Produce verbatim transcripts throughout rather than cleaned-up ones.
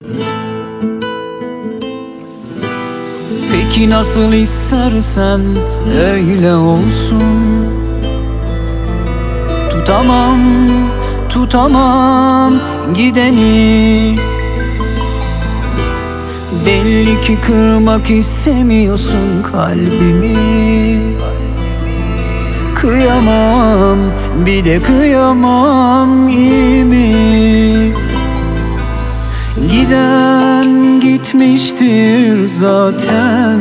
Peki nasıl istersen öyle olsun. Tutamam, tutamam gideni. Belli ki kırmak istemiyorsun kalbimi. Kıyamam, bir de kıyamam, iyi mi? Giden gitmiştir zaten.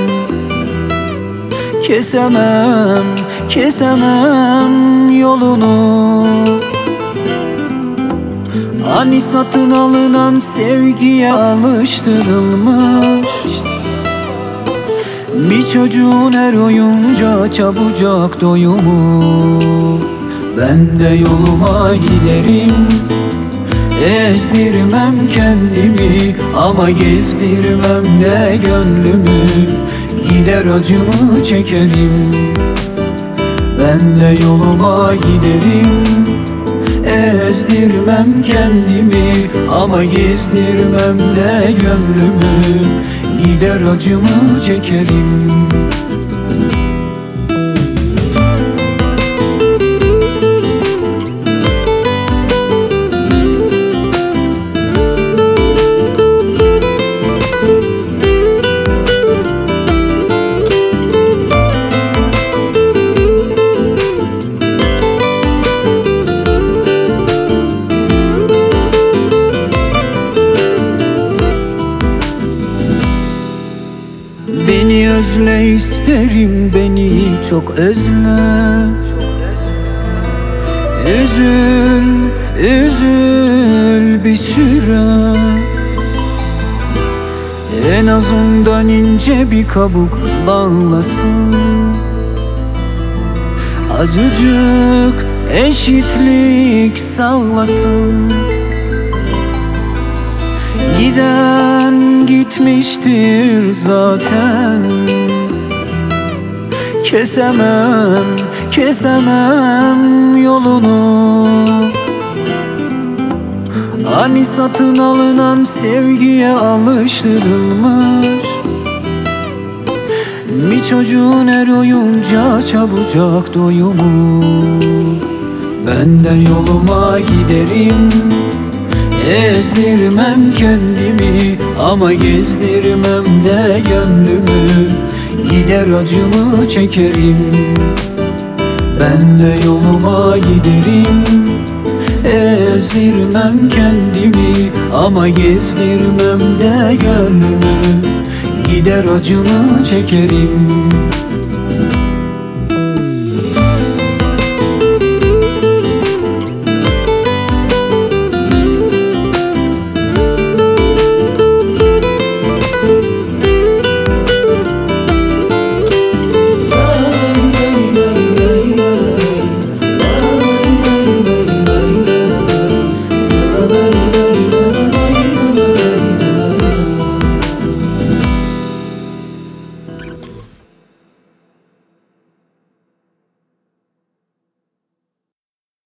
Kesemem, kesemem yolunu. Hani satın alınan sevgiye alıştırılmış bir çocuğun her oyuncağa çabucak doyumu. Ben de yoluma giderim, ezdirmem kendimi, ama gezdirmem de gönlümü. Gider acımı çekerim, ben de yoluma giderim, ezdirmem kendimi, ama gezdirmem de gönlümü. Gider acımı çekerim. Beni özle isterim, beni çok özle. Üzül, üzül bir süre. En azından ince bir kabuk bağlasın. Azıcık eşitlik sağlasın. Giden gitmiştir zaten. Kesemem, kesemem yolunu. Hani satın alınan sevgiye alıştırılmış bir çocuğun her oyuncağa çabucak doyumu. Ben de yoluma giderim, ezdirmem kendimi, ama gezdirmem de gönlümü. Gider acımı çekerim, ben de yoluma giderim, ezdirmem kendimi, ama gezdirmem de gönlümü. Gider acımı çekerim.